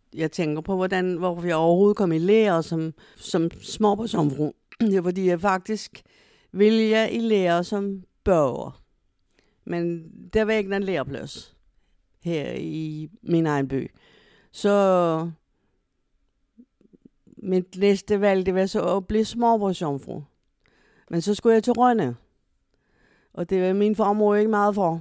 jeg tænker på, hvorfor jeg overhovedet kom i lære som småbarnsomfru. Det er fordi, jeg faktisk ville i lære som bager. Men der var ikke en læreplads her i min egen by. Så mit næste valg, det var så at blive småbarnsomfru. Men så skulle jeg til Rønne. Og det var min farmor ikke meget for.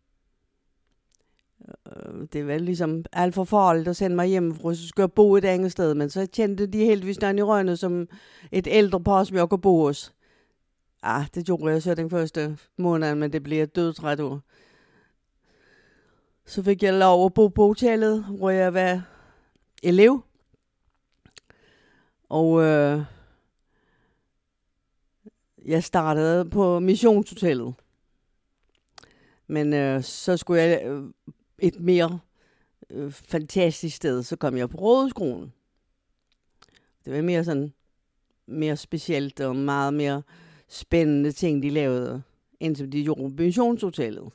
Det var ligesom alt for farligt at sende mig hjemmefra, så skulle jeg bo et andet sted. Men så kendte de heldigvis den i Rønne som et ældre par, som jeg kunne bo hos. Det gjorde jeg så den første måned, men det blev et dødsret år. Så fik jeg lov at bo på hotellet, hvor jeg var elev. Og jeg startede på Missionshotellet. Men så skulle jeg et mere fantastisk sted. Så kom jeg på Rådhuskronen. Det var mere specielt og meget mere spændende ting, de lavede, end som de gjorde på Missionshotellet.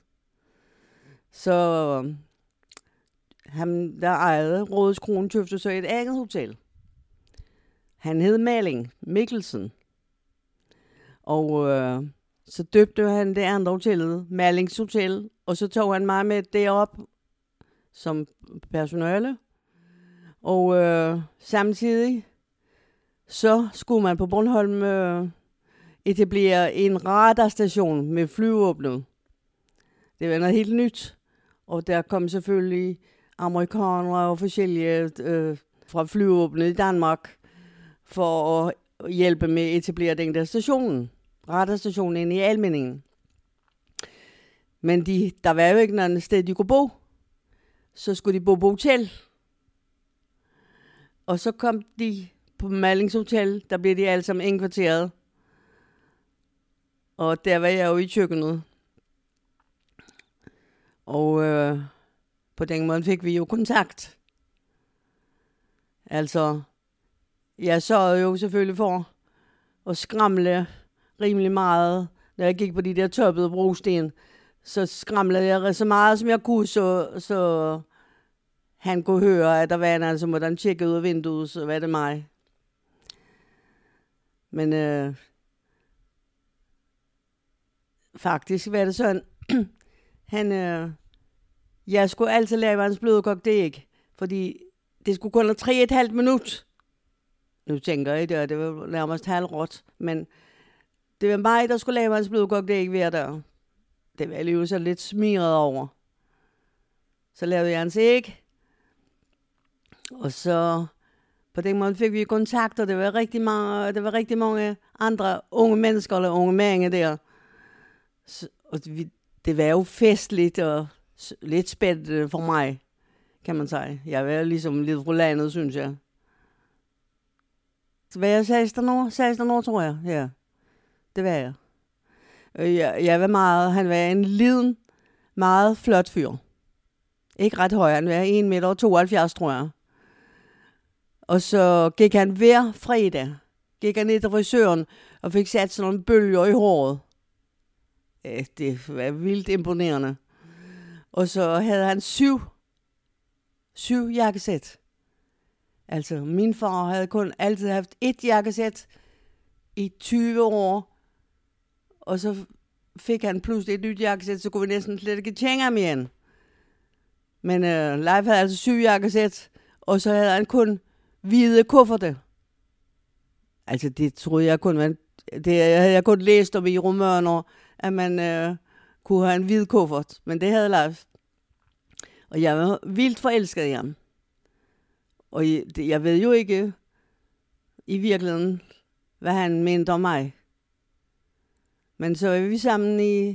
Så ham, der ejede Rådhuskronen, købte så et andet hotel. Han hed Malling Mikkelsen. Og så døbte han det andre hotellet, Mallings Hotel, og så tog han mig med derop som personale. Og samtidig så skulle man på Bornholm etablere en radarstation med flyvåbnet. Det var noget helt nyt, og der kom selvfølgelig amerikanere og forskellige fra flyvåbnet i Danmark for at hjælpe med at etablere den der station, radarstationen inde i Almindingen. Men der var jo ikke noget sted, de kunne bo. Så skulle de bo på hotel. Og så kom de på Mallings Hotel, der blev de alle sammen indkvarteret. Og der var jeg jo i køkkenet. Og på den måde fik vi jo kontakt. Altså, jeg sørgede jo selvfølgelig for at skramle rimelig meget. Når jeg gik på de der toppede brosten, så skramlede jeg så meget, som jeg kunne, så han kunne høre, at der var en, altså måtte han tjekke ud af vinduet, så var det mig. Men faktisk var det sådan, jeg skulle altid lave hans blødkogt æg, fordi det skulle kun have 3,5 minut. Nu tænker jeg det var nærmest halvråt, men det var mig, der skulle lave hans blødkogt æg hver dag. Det var jo så lidt smiret over. Så lavede jeg hans æg, og så på den måde fik vi kontakt, og det var rigtig mange andre unge mennesker, eller unge mænd der. Og det var jo festligt og lidt spændende for mig, kan man sige. Jeg var ligesom lidt fra landet, synes jeg. Så var jeg 16 år? 16 år, tror jeg. Ja, det var jeg. Han var en liden, meget flot fyr. Ikke ret høj, han var 1,72 meter, tror jeg. Og så gik han hver fredag, ned til frisøren og fik sat sådan nogle bølger i håret. Det var vildt imponerende. Og så havde han syv jakkesæt. Altså, min far havde kun altid haft 1 jakkesæt i 20 år. Og så fik han pludselig et nyt jakkesæt, så kunne vi næsten slet ikke tjene ham igen. Men Leif havde altså 7 jakkesæt, og så havde han kun hvide kufferter. Altså, det troede jeg kun, det havde jeg kun læst om i romaner, at man kunne have en hvid kuffert. Men det havde Leif. Og jeg var vildt forelsket i ham. Og jeg ved jo ikke i virkeligheden, hvad han mente om mig. Men så var vi sammen i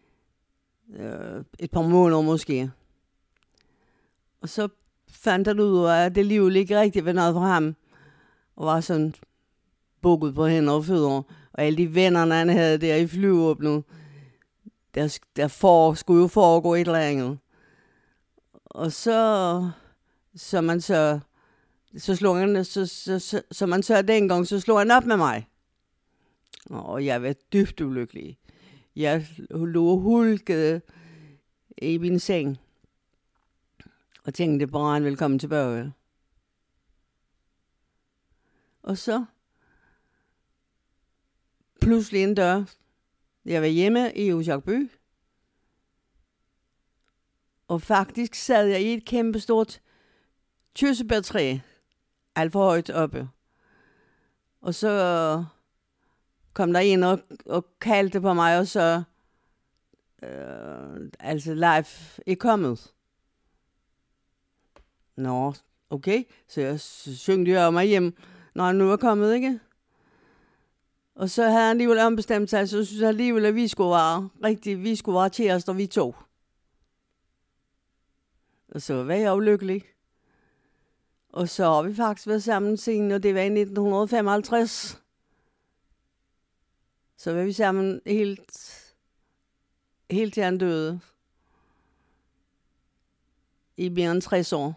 et par måneder måske. Og så fandt han ud af, at det liv ikke rigtig var noget for ham. Og var sådan bukket på hænder og fødder. Og alle de vennerne, han havde der i flyvåbnet, der skulle jo foregå et eller andet. Og så slog han, så man så dengang, så slog han op med mig. Og jeg var dybt ulykkelig. Jeg lå hulket i min seng. Og tænkte bare, han ville komme tilbage. Og så pludselig en dag, jeg var hjemme i Aakirkeby, og faktisk sad jeg i et kæmpestort kirsebærtræ, alt for højt oppe. Og så kom der en og kaldte på mig, og så altså Leif er kommet. Nå, okay. Så jeg syngte jo mig hjem, når han nu var kommet, ikke? Og så havde han alligevel ombestemt sig, så synes jeg alligevel, at vi skulle være kærester, vi to. Og så var jeg jo lykkelig. Og så har vi faktisk været sammen siden, og det var i 1955. Så var vi sammen helt til han døde. I mere end 60 år.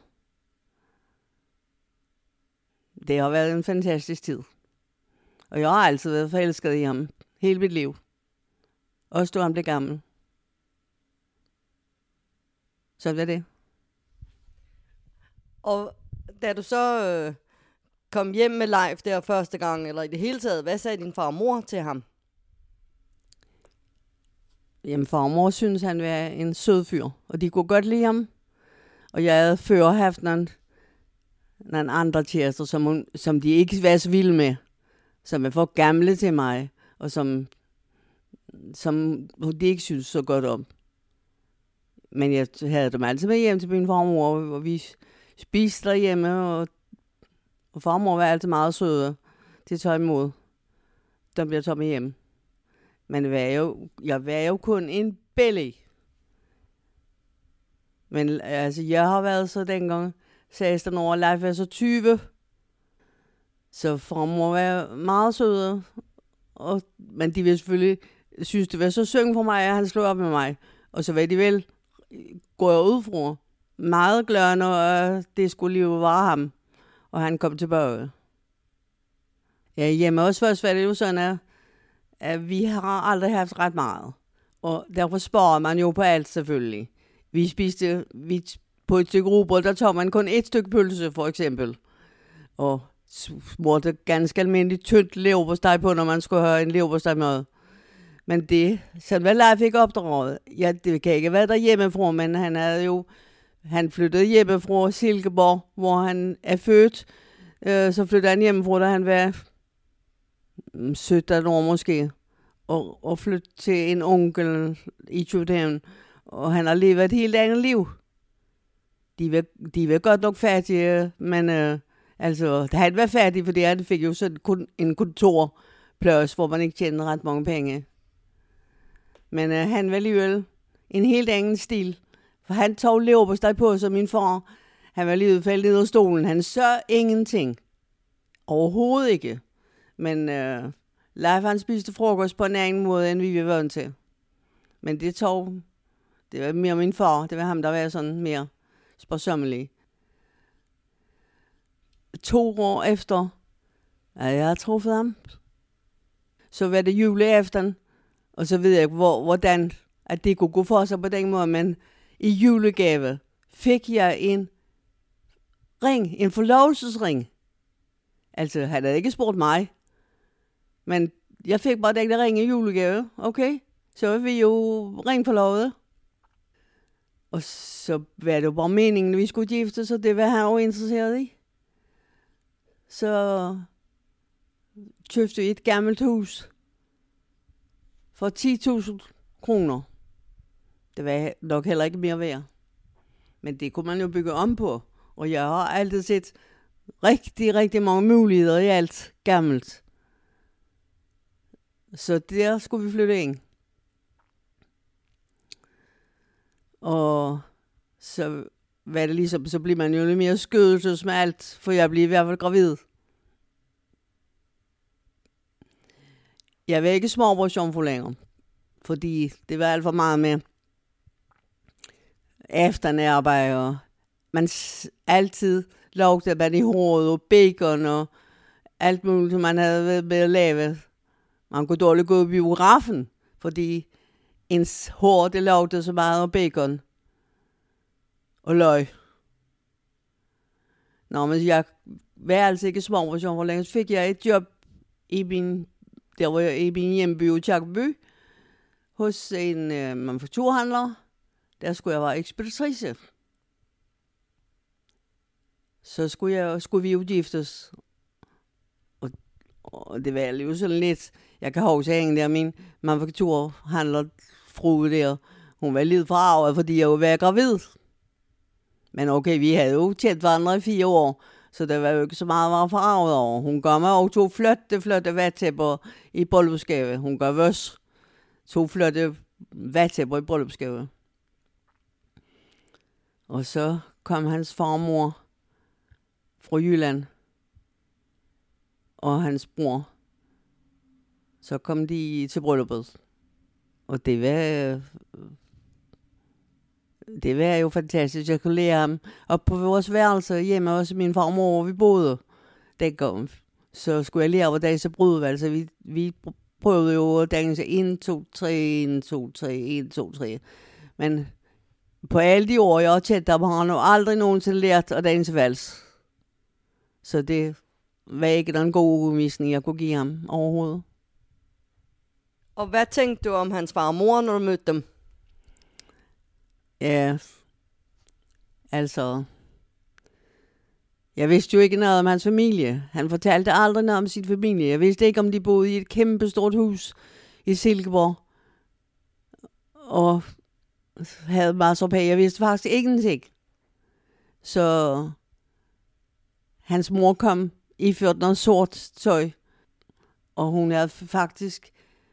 Det har været en fantastisk tid. Og jeg har altid været forelsket i ham. Hele mit liv. Også da han blev gammel. Så var det. Og da du så kom hjem med Leif der første gang, eller i det hele taget, hvad sagde din far og mor til ham? Jamen, far og mor synes, han var en sød fyr. Og de kunne godt lide ham. Og jeg havde før haft nogle andre kærester, som de ikke var så vilde med. Som var for gamle til mig. Og som de ikke synes så godt om. Men jeg havde dem altid med hjem til min far og mor, og vi spiste derhjemme, og far og mor var altid meget søde til at tage imod. De blev taget med hjem. Men jeg var jo kun en belly. Men altså, jeg har været så dengang 16 år, og Leif var så 20. Så far og mor var meget søde. Men de ville selvfølgelig synes, det var så synd for mig, at han slog op med mig. Og så var de vel, går jeg ud fra, meget glad, når det skulle lige være ham. Og han kom tilbage. Ja, hjemme også først var det jo sådan, at vi har aldrig haft ret meget. Og derfor sparer man jo på alt selvfølgelig. Vi spiste på et stykke rugbrød, der tager man kun et stykke pølse for eksempel. Og smurte ganske almindeligt tyndt leverpostej på, når man skulle have en leverpostejmad. Men det, sådan var Leif ikke opdraget. Ja, det kan ikke være der hjemmefra, men han flyttede hjemme fra Silkeborg, hvor han er født. Så flyttede han hjemmefra, da han var 17 år måske. Og flyttede til en onkel i København. Og han har levet et helt andet liv. De var godt nok fattige, men altså, han var fattig, fordi han fik jo sådan kun en kontorplads, hvor man ikke tjente ret mange penge. Men han var alligevel en helt anden stil. For han tog leverpostej på, som min far. Han var lige faldet ned af stolen. Han så ingenting. Overhovedet ikke. Men Leif han spiste frokost på en anden måde, end vi var vant til. Men det var mere min far. Det var ham, der var sådan mere sparsomelig. 2 år efter, at jeg havde truffet ham, så var det juleaften. Og så ved jeg ikke, hvordan at det kunne gå for sig på den måde, men i julegave fik jeg en ring, en forlovelsesring. Altså, han havde ikke spurgt mig, men jeg fik bare den der ring i julegave. Okay, så var vi jo ringforlovet. Og så var det jo bare meningen, at vi skulle gifte, så det var han jo interesseret i. Så købte vi et gammelt hus for 10.000 kroner. Det var nok heller ikke mere værd. Men det kunne man jo bygge om på. Og jeg har altid set rigtig, rigtig mange muligheder i alt gammelt. Så der skulle vi flytte ind. Og så var det ligesom, så blev man jo lidt mere skødelses med alt, for jeg blev i hvert fald gravid. Jeg var ikke småbrødsjomfru længere, fordi det var alt for meget med aftenarbejde, og man altid lavede man i hovedet, og bacon, og alt muligt, som man havde været med at lave. Man kunne dårligt gå i biografen, fordi ens hår, det lavede så meget af bacon og løg. Nå, men jeg var altså ikke småbarnsjomfru for længe. Så fik jeg et job i min hjemby i Aakirkeby hos en manufakturhandler. Der skulle jeg være ekspeditrice. Så skulle vi jo giftes. Og det var jo sådan lidt. Jeg kan huske hende der, min manufakturhandler frue der. Hun var lidt forarvet, fordi jeg jo var gravid. Men okay, vi havde jo kendt hverandre i 4 år. Så det var jo ikke så meget at være forarvet over. Hun gav mig også 2 flotte vattæpper i bryllupsgave. Hun gav os 2 flotte vattæpper i bryllupsgave. Og så kom hans farmor fra Jylland og hans bror. Så kom de til brylluppet. Og det var jo fantastisk. Jeg kunne lære ham op på vores værelse hjemme hos min farmor, hvor vi boede dengang. Så skulle jeg lære, hvordan så brudvalg. Vi prøvede jo at danse 1, 2, 3, 1, 2, 3, 1, 2, 3. Men på alle de år, jeg har tæt der, har han jo aldrig nogensinde lært at danse vals. Så det var ikke den gode udvisning, jeg kunne give ham overhovedet. Og hvad tænkte du om hans far og mor, når du mødte dem? Ja, altså, jeg vidste jo ikke noget om hans familie. Han fortalte aldrig noget om sin familie. Jeg vidste ikke, om de boede i et kæmpe stort hus i Silkeborg. Og havde masser af penge. Jeg vidste faktisk ingenting. Så hans mor kom iført noget sort tøj. Og hun havde faktisk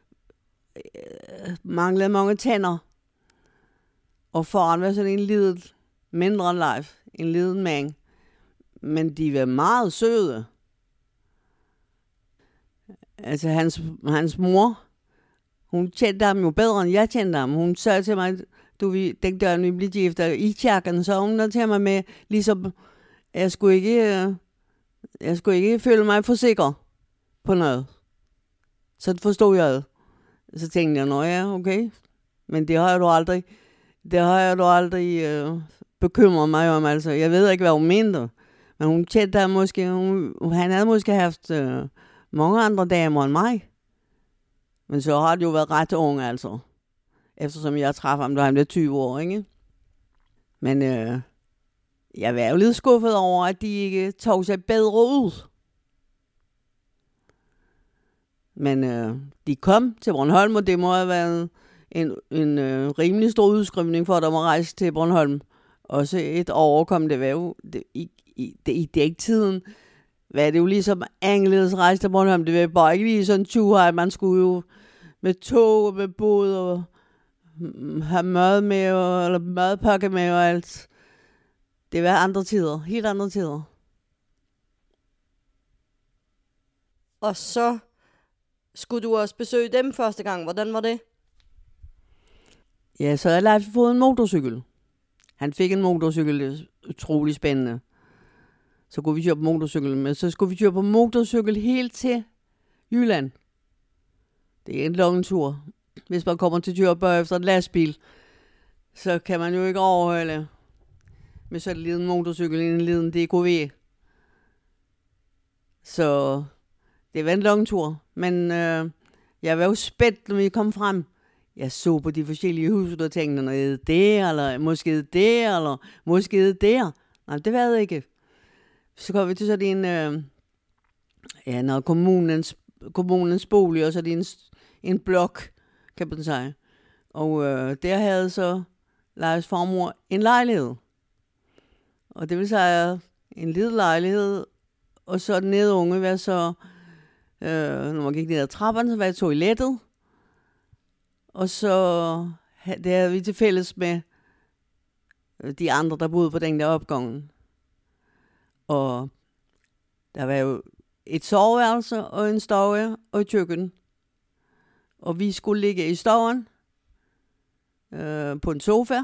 manglet mange tænder. Og faren var sådan en lidet, mindre Leif, en liden mand. Men de var meget søde. Altså hans mor, hun kendte ham jo bedre, end jeg kendte ham. Hun sagde til mig, den dør, vi blev gift i kirken, så hun der til mig med, ligesom, jeg skulle ikke føle mig for sikker på noget. Så forstod jeg det. Så tænkte jeg, nå ja, okay. Men det har jeg du aldrig bekymret mig om, altså. Jeg ved ikke, hvad hun mente. Men hun kendte ham måske, han havde måske haft mange andre damer end mig. Men så har det jo været ret ung, altså. Eftersom jeg træffede ham, da han blev 20 år, ikke? Men jeg var jo lidt skuffet over, at de ikke tog sig bedre ud. Men de kom til Bornholm, og det må have været en rimelig stor udskrivning for dem at rejse til Bornholm. Også et år kom det, var jo i dæktiden, var det jo ligesom anderledes rejse til Bornholm. Det var bare ikke lige sådan en tur, man skulle jo med tog og med båd og have mad med, eller madpakke med og alt. Det var andre tider, helt andre tider. Og så skulle du også besøge dem første gang. Hvordan var det? Ja, så havde Leif fået en motorcykel. Han fik en motorcykel, det er utrolig spændende. Så kunne vi køre på motorcykel, men så skulle vi køre på motorcykel helt til Jylland. Det er en lang tur. Hvis man kommer til Djursborg efter en lastbil, så kan man jo ikke overholde med sådan en lille motorcykel i en lille DKV. Så det var en lang tur. Men jeg var jo spændt, når vi kom frem. Jeg så på de forskellige huse, og tænkte, er det der, eller måske det, eller måske det der. Nej, det var det ikke. Så kom vi til sådan en, når kommunens bolig, og så er det en blok, kan man sige. Og der havde så Leifs farmor en lejlighed. Og det vil sige, en lille lejlighed, og så den nedunge var så, når man gik ned ad trapperne, så var det toilettet. Og så det havde vi til fælles med de andre, der boede på den der opgangen. Og der var jo et soveværelse og en stue og et køkken. Og vi skulle ligge i stuen på en sofa.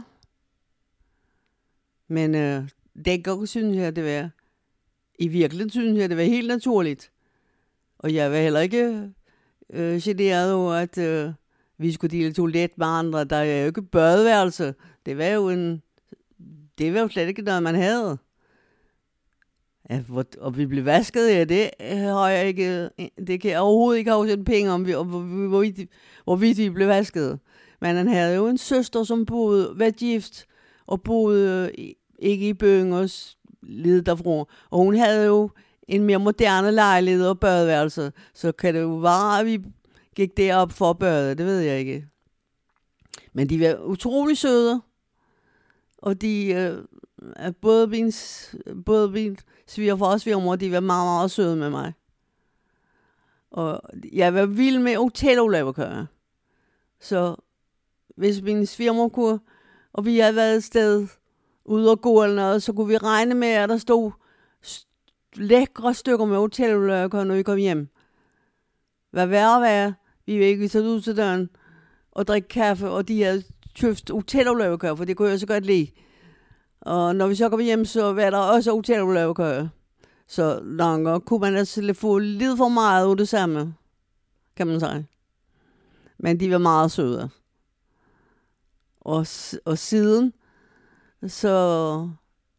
Men dengang synes jeg, det var i virkeligheden synes jeg, det var helt naturligt. Og jeg var heller ikke generet over, at vi skulle dele toilet med andre. Der er jo ikke badeværelse. Det var jo slet ikke noget, man havde. Ja, og vi blev vasket, ja, det har jeg ikke, det kan jeg overhovedet ikke huske en penge om, hvorvidt vi blev vasket. Men han havde jo en søster, som var gift, og boede ikke i byen og lidt derfra. Og hun havde jo en mere moderne lejlighed og badeværelse, så kan det jo være, at vi gik derop for at bade, det ved jeg ikke. Men de var utrolig søde, og både min svigerfar og svigermor, de var meget, meget søde med mig. Og jeg var vild med hotellolavekører. Så hvis min svigermor kunne, og vi havde været et sted ude og gå eller noget, så kunne vi regne med, at der stod lækre stykker med hotellolavekører, når vi kom hjem. Hvad værre var, vi var ikke taget ud til døren og drikke kaffe, og de havde købt hotellolavekører, for det kunne jeg så godt lide. Og når vi så kom hjem, så var der også hotellolavekører. Så langt kunne man altså få lidt for meget af det samme, kan man sige. Men de var meget søde. Og siden, så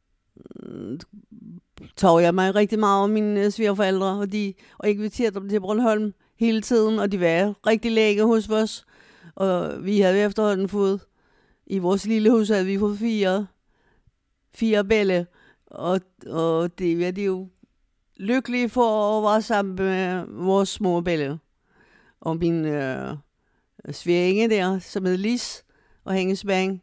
tog jeg mig rigtig meget af mine svigerforældre, og inviterede dem til Bornholm hele tiden, og de var rigtig længe hos os. Og vi havde efterhånden fået, i vores lille hus havde vi fået fire bella, og det var de jo lykkelige for at være sammen med vores små bella. Og min svigerinde der, som hed Lis og hendes bang,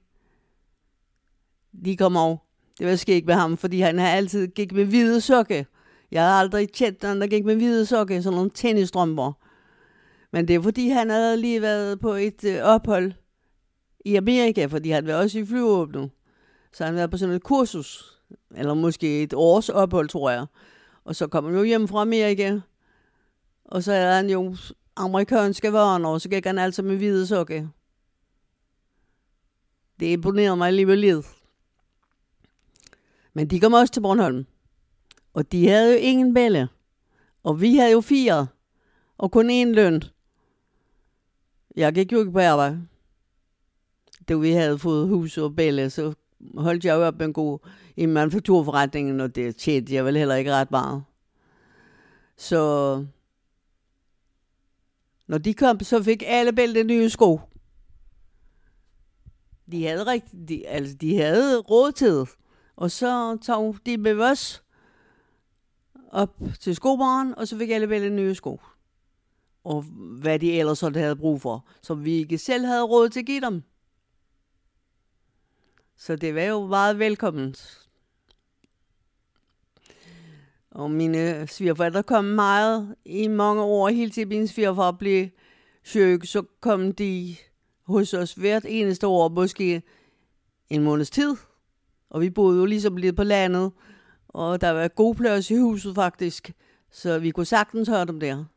de kom over. Det var skægt med ham, fordi han altid gik med hvide sokke. Jeg havde aldrig kendt den, der gik med hvide sokke, sådan nogle tennisstrømper. Men det er fordi, han havde lige været på et ophold i Amerika, fordi han var også i flyvåbnet. Så han var på sådan et kursus, eller måske et års ophold, tror jeg. Og så kom han jo hjem fra Amerika, og så havde han jo amerikanske vaner, og så gik han altså med hvide sokke. Det imponerede mig alligevel lidt. Men de kom også til Bornholm, og de havde jo ingen bella, og vi havde jo 4, og kun 1 løn. Jeg gik jo ikke på arbejde. Da vi havde fået hus og bella, så holdt jeg jo op i manufakturforretningen, og det tjente jeg vel heller ikke ret meget. Så når de kom, så fik alle bella nye sko. De havde råd til det. Og så tog de med os op til skobaren, og så fik alle bella nye sko. Og hvad de ellers havde brug for, som vi ikke selv havde råd til at give dem. Så det var jo meget velkomment. Og mine svigerforældre kom meget i mange år, helt til min svigerfar blev syg, så kom de hos os hvert eneste år, måske en måneds tid. Og vi boede jo ligesom lidt på landet, og der var god plads i huset faktisk, så vi kunne sagtens høre dem der.